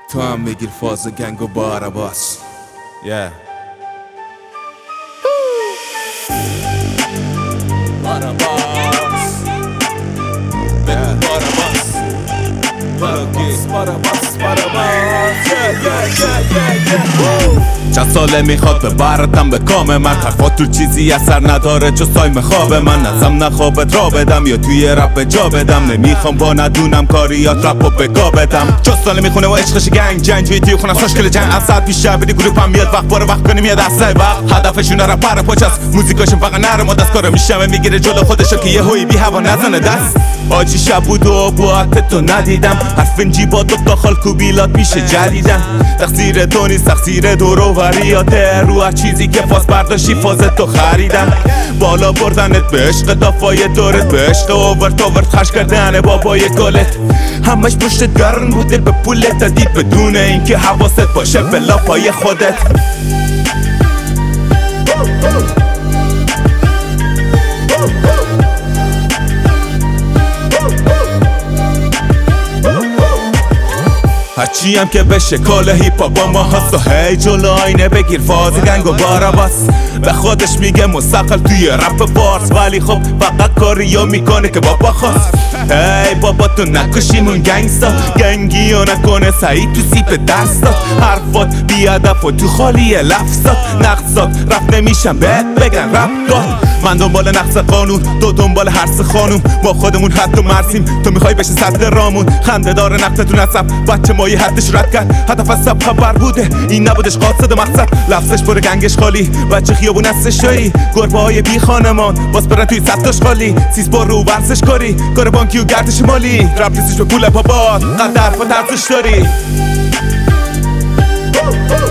تو هم بگیر فاز گنگ و باراباس. باراباس چند ساله میخواد ببرتم به کام من، حرفات تو چیزی اثر نداره جز تایم خواب من. ازم نخوابت را بدم یا توی رپ جا بدم، نمیخوام با ندونم کاریات رپ و بگا بدم. جز ساله میخونه و عشقش گنگ جنجوی توی خونم ساشکل جنگ از ساعت بیشتر بدی گروپم میاد وقت باره وقت کنیم یه دسته وقت. هدفشون رپر پاچست، موزیکاشون فقط نرم و دست کارو میشمه میگیره جلو خودشو که یه هوی بی هوا نزنه دست. آجی شب بود و باعت تو ندیدم، حرف جیبات و داخل کوبیلات میشه جدیدن. تقصیر تو نیست تقصیر دور و وریاته، رو هر چیزی که فاز برداشتی فاز تو خریدم. بالا بردنت به عشق دافای دورت، به عشق اوورت خرج کردن بابای گلت. همش پشتت گرم بوده به پولت دادی بدون اینکه حواست باشه به لاپای خودت. هرچی هم که به شکل هیپا با ما هست و هی جلو آینه بگیر فاز گنگ و باراباس. به خودش میگه مستقل توی رپ فارس، ولی خب فقط کاریو میکنه که بابا خواست. هی بابا تو نکشیمون گنگستا، گنگی و نکنه سعید تو سیپ دستات. حرفات بیادف و تو خالی لفظات، نقصات رفت نمیشم بهت بگن رپ کن. من دنبال نقص قانون، تو دنبال حرس خانوم، ما خودمون حد و مرسیم، تو میخوای بشه صد رامون. خنده داره نقطتون عصب، بچه مایی حدش رد کرد، هدف از سب خبر بوده این نبودش قاصد و مقصد. لفظش پر گنگش خالی، بچه خیابون هستش شایی، گربه های بی خانمان باز برن توی سبتاش خالی. سیز بار رو ورزش کاری، کار بانکی و گردش مالی، رپ نیستش به پول پاپات، قدر و ترزش داری.